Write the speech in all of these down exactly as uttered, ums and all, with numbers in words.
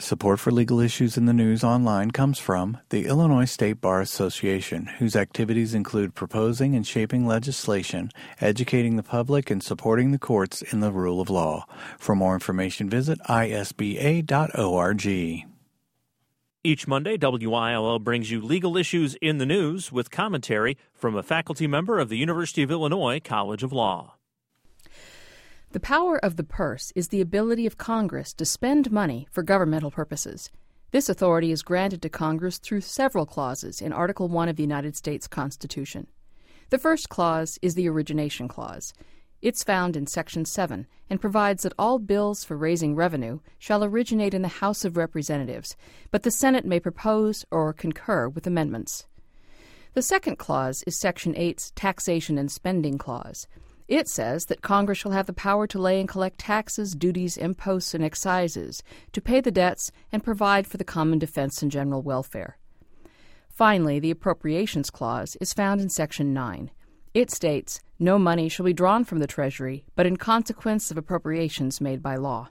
Support for Legal Issues in the News online comes from the Illinois State Bar Association, whose activities include proposing and shaping legislation, educating the public, and supporting the courts in the rule of law. For more information, visit I S B A dot org. Each Monday, W I L L brings you legal issues in the news with commentary from a faculty member of the University of Illinois College of Law. The power of the purse is the ability of Congress to spend money for governmental purposes. This authority is granted to Congress through several clauses in Article one of the United States Constitution. The first clause is the Origination Clause. It's found in Section seven and provides that all bills for raising revenue shall originate in the House of Representatives, but the Senate may propose or concur with amendments. The second clause is Section eight's Taxation and Spending Clause. It says that Congress shall have the power to lay and collect taxes, duties, imposts, and excises, to pay the debts, and provide for the common defense and general welfare. Finally, the Appropriations Clause is found in Section nine. It states, no money shall be drawn from the Treasury, but in consequence of appropriations made by law.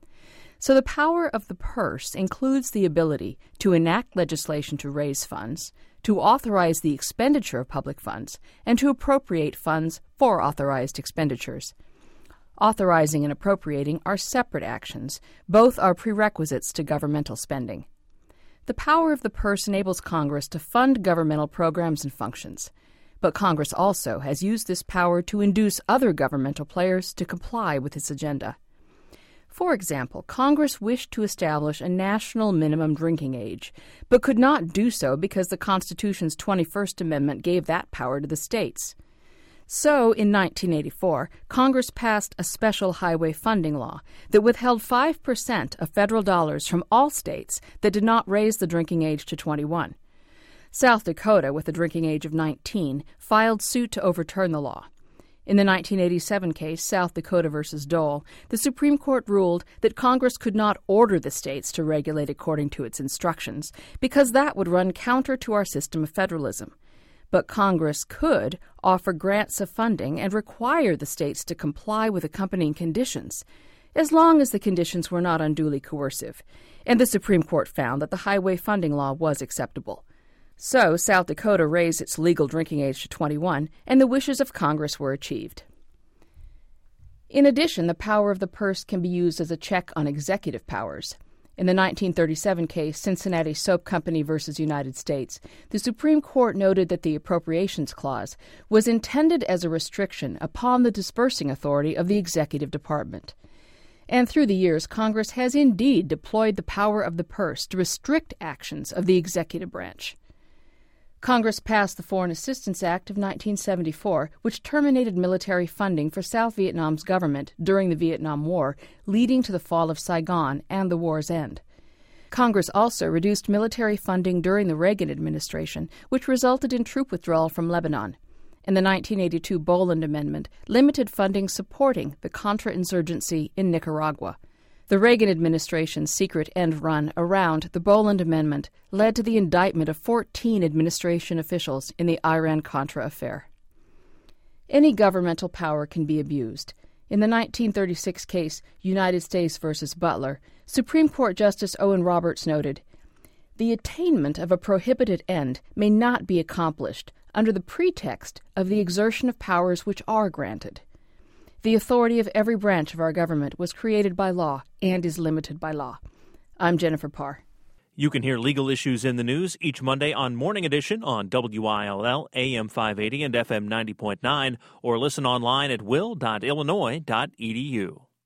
So the power of the purse includes the ability to enact legislation to raise funds, to authorize the expenditure of public funds, and to appropriate funds for authorized expenditures. Authorizing and appropriating are separate actions. Both are prerequisites to governmental spending. The power of the purse enables Congress to fund governmental programs and functions. But Congress also has used this power to induce other governmental players to comply with its agenda. For example, Congress wished to establish a national minimum drinking age, but could not do so because the Constitution's twenty-first Amendment gave that power to the states. So, in nineteen eighty-four, Congress passed a special highway funding law that withheld five percent of federal dollars from all states that did not raise the drinking age to twenty-one. South Dakota, with a drinking age of nineteen, filed suit to overturn the law. In the nineteen eighty-seven case, South Dakota versus Dole, the Supreme Court ruled that Congress could not order the states to regulate according to its instructions, because that would run counter to our system of federalism. But Congress could offer grants of funding and require the states to comply with accompanying conditions, as long as the conditions were not unduly coercive, and the Supreme Court found that the highway funding law was acceptable. So, South Dakota raised its legal drinking age to twenty-one, and the wishes of Congress were achieved. In addition, the power of the purse can be used as a check on executive powers. In the nineteen thirty-seven case, Cincinnati Soap Company versus United States, the Supreme Court noted that the Appropriations Clause was intended as a restriction upon the disbursing authority of the executive department. And through the years, Congress has indeed deployed the power of the purse to restrict actions of the executive branch. Congress passed the Foreign Assistance Act of nineteen seventy-four, which terminated military funding for South Vietnam's government during the Vietnam War, leading to the fall of Saigon and the war's end. Congress also reduced military funding during the Reagan administration, which resulted in troop withdrawal from Lebanon. And the nineteen eighty-two Boland Amendment limited funding supporting the Contra-insurgency in Nicaragua. The Reagan administration's secret end run around the Boland Amendment led to the indictment of fourteen administration officials in the Iran-Contra affair. Any governmental power can be abused. In the nineteen thirty-six case, United States versus Butler, Supreme Court Justice Owen Roberts noted, "The attainment of a prohibited end may not be accomplished under the pretext of the exertion of powers which are granted. The authority of every branch of our government was created by law and is limited by law." I'm Jennifer Parr. You can hear legal issues in the news each Monday on Morning Edition on W I L L, A M five eighty and F M ninety point nine, or listen online at will dot illinois dot e d u.